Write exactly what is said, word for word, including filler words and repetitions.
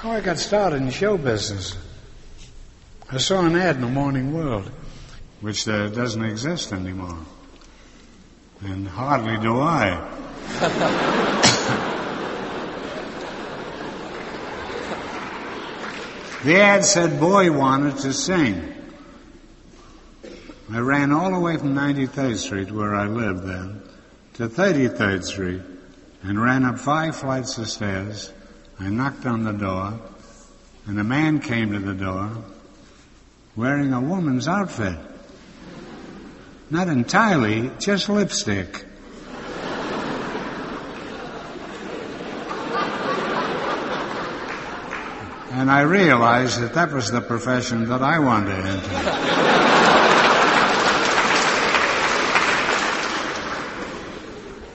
How I got started in show business. I saw an ad in the Morning World, which uh, doesn't exist anymore. And hardly do I. The ad said boy wanted to sing. I ran all the way from ninety-third Street, where I lived then, to thirty-third Street, and ran up five flights of stairs. I knocked on the door, and a man came to the door wearing a woman's outfit. Not entirely, just lipstick. And I realized that that was the profession that I wanted to enter.